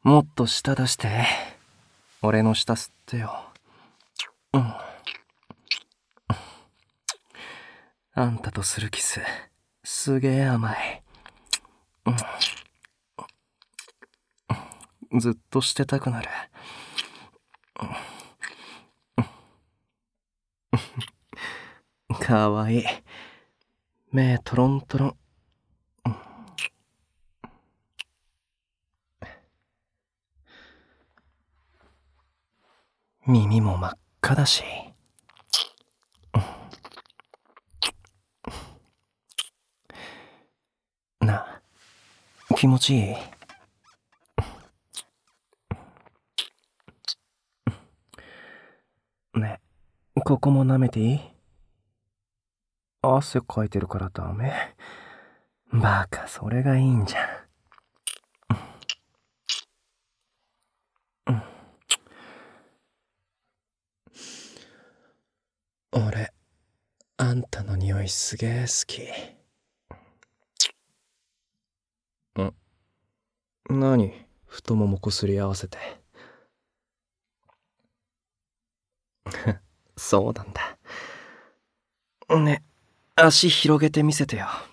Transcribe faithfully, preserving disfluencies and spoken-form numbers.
もっと舌出して。俺の舌吸ってよ。うん。あんたとするキス、すげえ甘い。うん。ずっとしてたくなる。かわいい。目トロントロン。耳も真っ赤だし。なあ、気持ちいい？ね、ここも舐めていい？汗かいてるからダメ。バカ、それがいいんじゃん。うん。俺、あんたの匂いすげえ好き。ん？何？太ももこすり合わせて。そうなんだ。ね、足広げてみせてよ。